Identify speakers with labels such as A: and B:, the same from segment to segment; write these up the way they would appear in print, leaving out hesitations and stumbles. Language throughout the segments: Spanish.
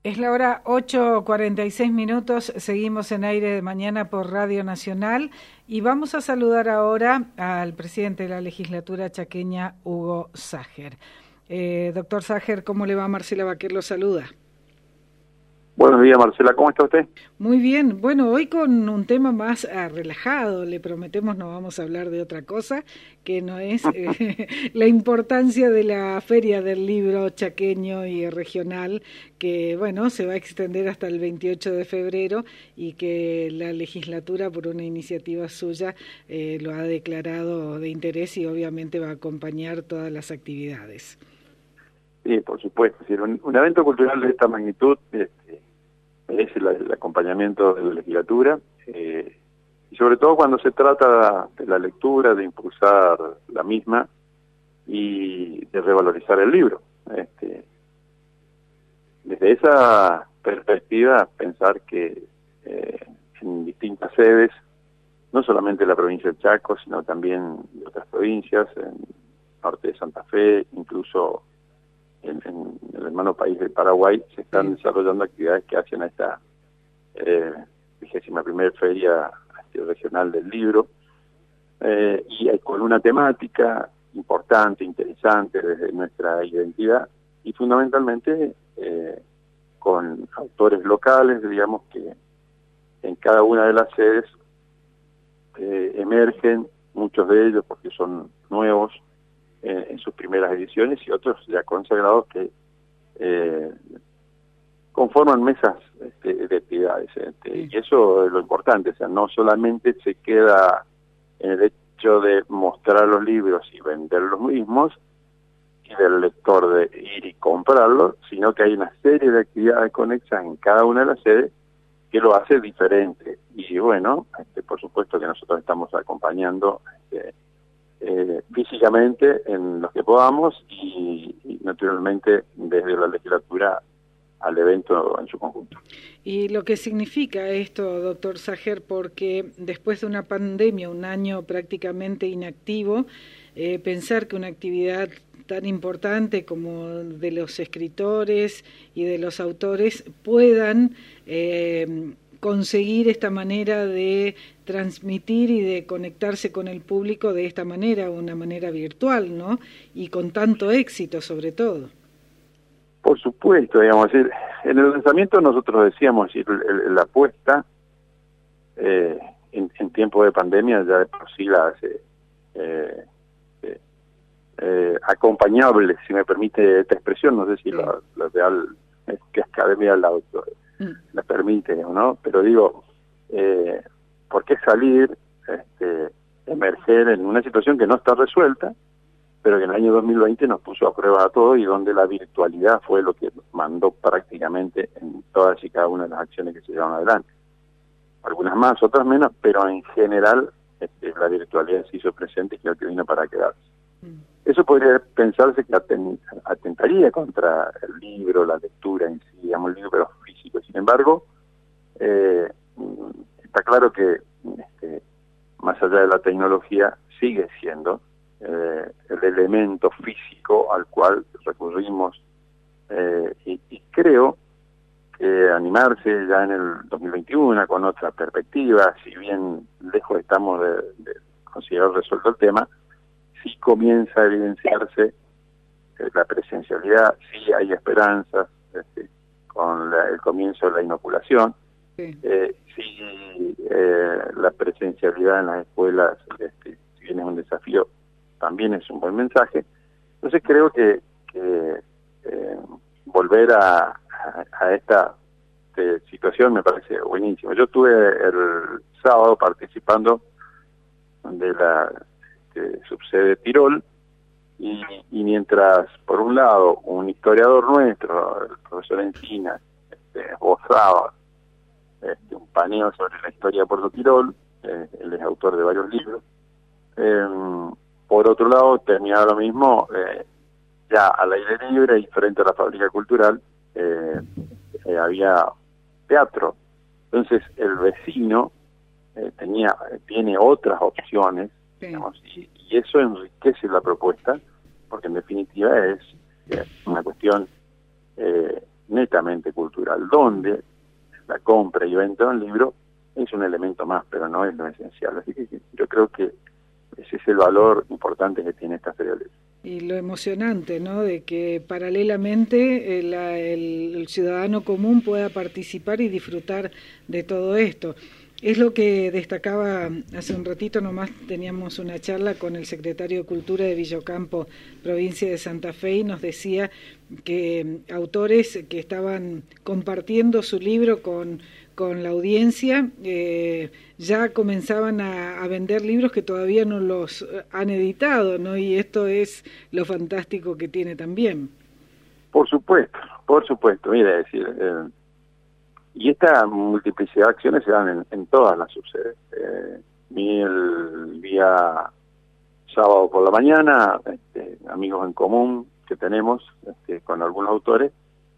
A: Es la hora 8:46, seguimos en Aire de Mañana por Radio Nacional y vamos a saludar ahora al presidente de la legislatura chaqueña, Hugo Sager. Doctor Sager, ¿cómo le va? Marcela Baquer lo saluda.
B: Buenos días, Marcela, ¿cómo está usted?
A: Muy bien, bueno, hoy con un tema más relajado, le prometemos no vamos a hablar de otra cosa, que no es la importancia de la Feria del Libro chaqueño y regional, que bueno, se va a extender hasta el 28 de febrero y que la legislatura, por una iniciativa suya, lo ha declarado de interés y obviamente va a acompañar todas las actividades.
B: Sí, por supuesto, es decir, un evento cultural de esta magnitud es el acompañamiento de la legislatura, y sobre todo cuando se trata de la lectura, de impulsar la misma y de revalorizar el libro. Desde esa perspectiva, pensar que en distintas sedes, no solamente en la provincia de Chaco, sino también de otras provincias, en el norte de Santa Fe, incluso en el hermano país del Paraguay, se están desarrollando actividades que hacen a esta 21ª Feria Regional del Libro, y con una temática importante, interesante desde nuestra identidad, y fundamentalmente con autores locales, digamos, que en cada una de las sedes emergen, muchos de ellos porque son nuevos, en sus primeras ediciones, y otros ya consagrados que conforman mesas de actividades. Y eso es lo importante, o sea, no solamente se queda en el hecho de mostrar los libros y vender los mismos, y del lector de ir y comprarlos, sino que hay una serie de actividades conexas en cada una de las sedes que lo hace diferente. Y bueno, por supuesto que nosotros estamos acompañando físicamente en los que podamos y naturalmente desde la legislatura al evento en su conjunto.
A: Y lo que significa esto, doctor Sager, porque después de una pandemia, un año prácticamente inactivo, pensar que una actividad tan importante como de los escritores y de los autores puedan conseguir esta manera de transmitir y de conectarse con el público de esta manera, una manera virtual, ¿no? Y con tanto éxito, sobre todo.
B: Por supuesto, digamos, en el lanzamiento nosotros decíamos, la apuesta en tiempo de pandemia ya de por sí la hace acompañable, si me permite esta expresión, no sé si la Real Academia la permite, ¿no? Pero digo, ¿por qué salir, emerger en una situación que no está resuelta, pero que en el año 2020 nos puso a prueba a todos y donde la virtualidad fue lo que mandó prácticamente en todas y cada una de las acciones que se llevaron adelante? Algunas más, otras menos, pero en general la virtualidad se hizo presente y creo que vino para quedarse. Eso podría pensarse que atentaría contra el libro, la lectura en sí, digamos, el libro físico. Sin embargo, está claro que más allá de la tecnología sigue siendo el elemento físico al cual recurrimos, y creo que animarse ya en el 2021 con otra perspectiva, si bien lejos estamos de considerar resuelto el tema, sí comienza a evidenciarse la presencialidad, sí hay esperanzas con el comienzo de la inoculación, sí, la presencialidad en las escuelas, si bien es un desafío, también es un buen mensaje. Entonces creo que volver a esta situación me parece buenísimo. Yo estuve el sábado participando de la subsede Tirol, y mientras por un lado un historiador nuestro, el profesor Encina, esbozaba un paneo sobre la historia de Puerto Tirol, él es autor de varios libros, por otro lado terminaba lo mismo ya al aire libre y frente a la fábrica cultural había teatro. Entonces el vecino tiene otras opciones, digamos, y eso enriquece la propuesta, porque en definitiva es una cuestión netamente cultural, donde la compra y venta de un libro es un elemento más, pero no es lo esencial. Así que yo creo que ese es el valor importante que tiene esta feria del libro.
A: Y lo emocionante, ¿no?, de que paralelamente el ciudadano común pueda participar y disfrutar de todo esto. Es lo que destacaba hace un ratito nomás, teníamos una charla con el secretario de Cultura de Villocampo, provincia de Santa Fe, y nos decía que autores que estaban compartiendo su libro con la audiencia ya comenzaban a vender libros que todavía no los han editado, ¿no? Y esto es lo fantástico que tiene también.
B: Por supuesto, mira, decir, y esta multiplicidad de acciones se dan en todas las subsedes. El día sábado por la mañana, amigos en común que tenemos con algunos autores,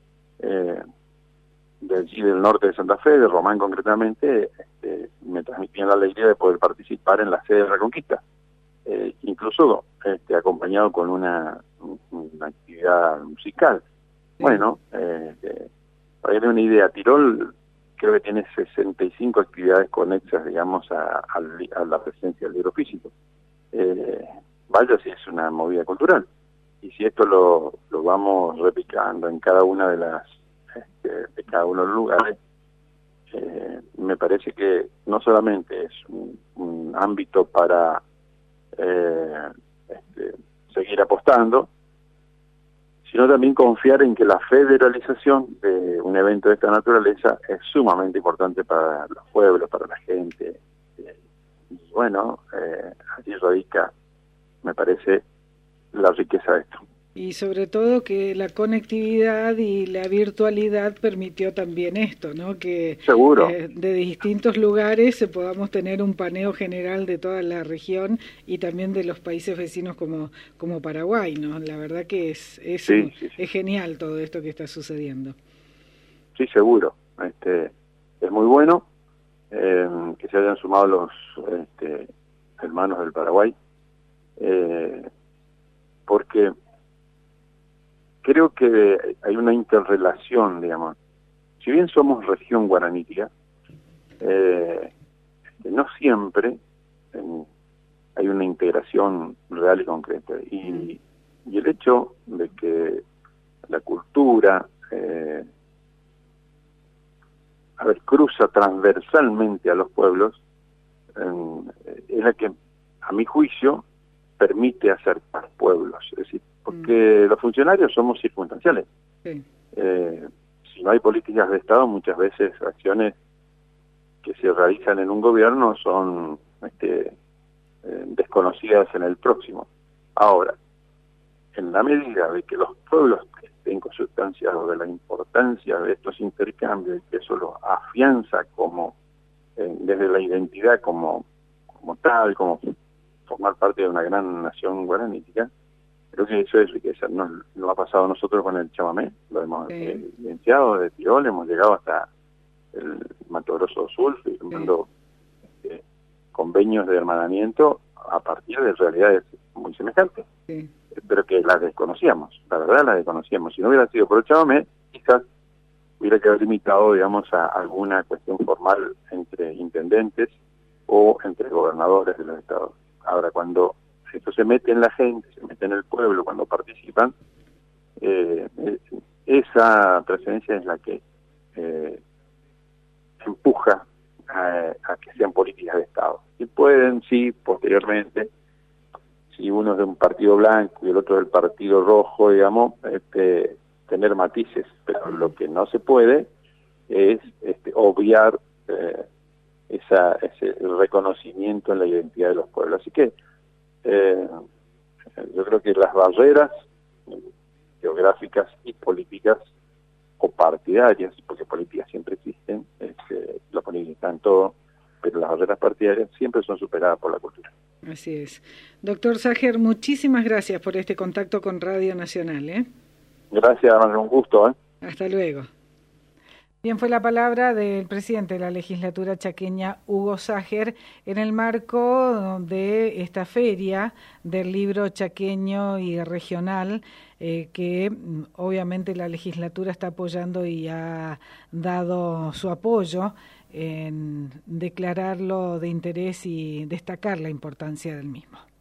B: de allí del norte de Santa Fe, de Román concretamente, me transmitían la alegría de poder participar en la sede de Reconquista, incluso acompañado con una actividad musical. Sí. Bueno, para darle una idea, Tirol creo que tiene 65 actividades conexas, digamos, a la presencia del libro físico. Vaya si es una movida cultural. Y si esto lo vamos replicando en cada una de cada uno de los lugares, me parece que no solamente es un ámbito para seguir apostando, sino también confiar en que la federalización de un evento de esta naturaleza es sumamente importante para los pueblos, para la gente. Y bueno, allí radica, me parece, la riqueza de esto.
A: Y sobre todo que la conectividad y la virtualidad permitió también esto, ¿no? Que
B: seguro,
A: de distintos lugares podamos tener un paneo general de toda la región y también de los países vecinos como Paraguay, ¿no? La verdad que es genial todo esto que está sucediendo.
B: Sí, seguro. Es muy bueno que se hayan sumado los hermanos del Paraguay, porque creo que hay una interrelación, digamos. Si bien somos región guaranítica, no siempre hay una integración real y concreta. Y el hecho de que la cultura cruza transversalmente a los pueblos, es la que, a mi juicio, permite acercar pueblos. Es decir, porque los funcionarios somos circunstanciales. Sí. Si no hay políticas de Estado, muchas veces acciones que se realizan en un gobierno son desconocidas en el próximo. Ahora, en la medida de que los pueblos estén consustanciados de la importancia de estos intercambios y que eso los afianza como desde la identidad como tal, como formar parte de una gran nación guaranítica, creo que eso es riqueza. Nos ha pasado a nosotros con el chamamé, lo hemos evidenciado de Tirol, hemos llegado hasta el Mato Grosso Sur, firmando convenios de hermanamiento a partir de realidades muy semejantes, pero que las desconocíamos, la verdad las desconocíamos. Si no hubiera sido por el chamamé, quizás hubiera quedado limitado, digamos, a alguna cuestión formal entre intendentes o entre gobernadores de los estados. Ahora, cuando esto se mete en la gente, se mete en el pueblo, cuando participan, esa presencia es la que empuja a que sean políticas de Estado. Y pueden, sí, posteriormente, si uno es de un partido blanco y el otro del partido rojo, digamos, tener matices, pero lo que no se puede es obviar ese reconocimiento en la identidad de los pueblos. Así que yo creo que las barreras geográficas y políticas o partidarias, porque políticas siempre existen, la política está en todo, pero las barreras partidarias siempre son superadas por la cultura.
A: Así es. Doctor Sager, muchísimas gracias por este contacto con Radio Nacional.
B: Gracias, un gusto.
A: Hasta luego. Bien, fue la palabra del presidente de la legislatura chaqueña, Hugo Sager, en el marco de esta feria del libro chaqueño y regional que obviamente la legislatura está apoyando y ha dado su apoyo en declararlo de interés y destacar la importancia del mismo.